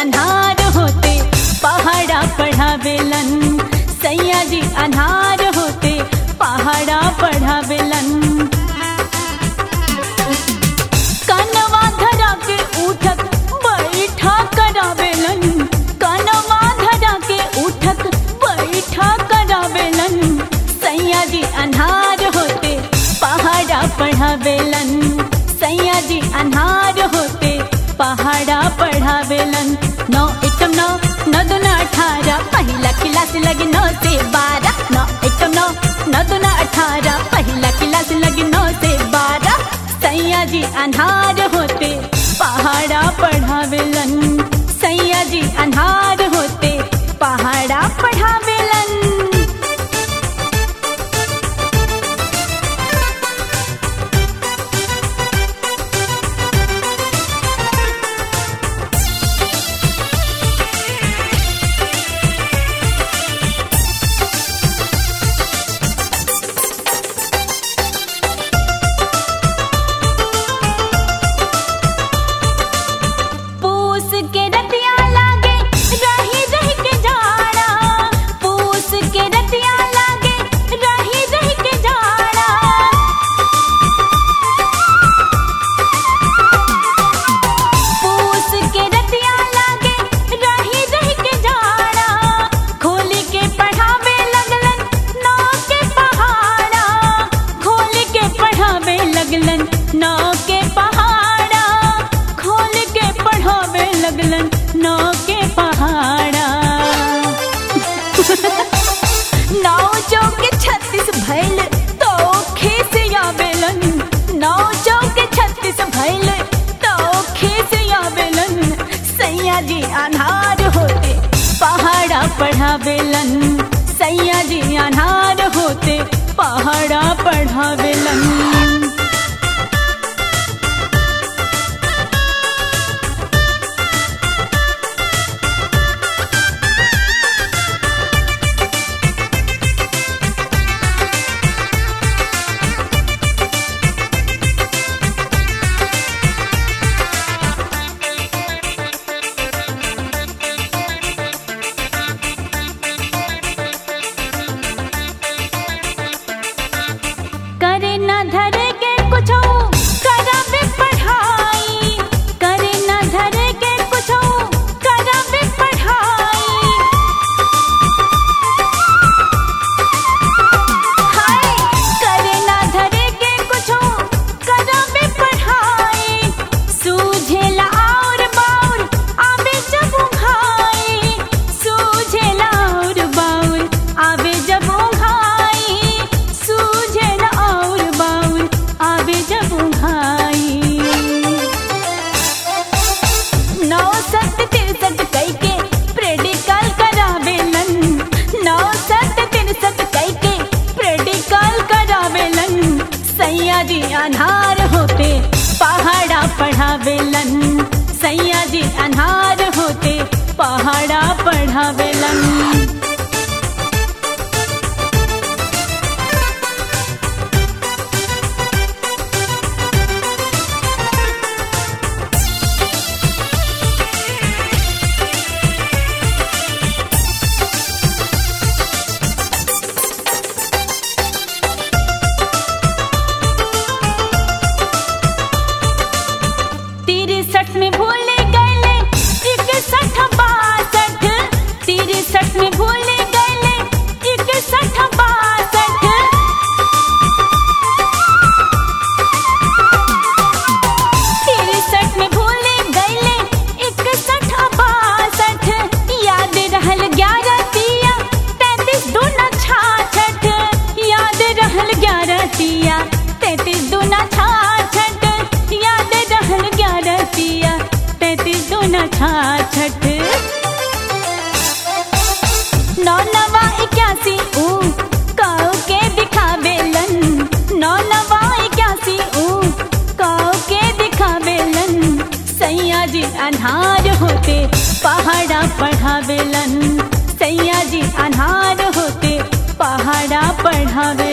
अन्हार होते पहाड़ा पढ़ावेलन। सैया जी अन्हार होते पहाड़ा पढ़ावेलन। कनवा धरा के उठक बैठा करावेलन। कनवा धरा के उठक बैठा करावेलन। सैया जी अन्हार होते पहाड़ा पढ़ावेलन। सैया जी अन्हार होते पहाड़ा पढ़ावेलन। 9 एकम 9 9 दूना 18 पहिला क्लास लगी 9 से 12। 9 एकम 9 9 दूना 18 पहिला क्लास लगी 9 से 12। सैया जी अन्हार होते पहाड़ा पढ़ावेलन। सैया जी अन्हार होते पहाड़ा पढ़ावेलन। अन्हार होते पहाड़ा पढ़ावेलन। सैया जी अन्हार होते पहाड़ा पढ़ावेलन। करे न धरे के कुछो करावे पढ़ाई। करे न धरे के कुछो करावे पढ़ाई। हाय करे न धरे के कुछो करावे पढ़ाई। सूझेला और बाउर आवे जब उघाई। सूझेला और बाउर आवे जब उघाई। सूझेला और बाउल आवे जब उघाई। 9 7 63 कई के प्रेडिकल करावेलन। 9 7 63 कई के प्रेडिकल करावेलन। सैया जी अन्हार होते पहाड़ा पढ़ावेलन। सैया जी अन्हार होते पहाड़ा पढ़ावेलन। में भूल गए 61 62। 63 में भूल गए 61 62। 63 में भूल गए 61 62। याद रहल 11 तिया 33 दूना 66। याद रहल 11 तिया 33 दूना 66। याद रहल 11 तिया 33 दूना 66। 9 9 81 काऊ के दिखावेलन। 9 9 81 काऊ के दिखावेलन। सैया जी अन्हार होते पहाड़ा पढ़ावेलन। सैया जी अन्हार होते पहाड़ा पढ़ावेलन।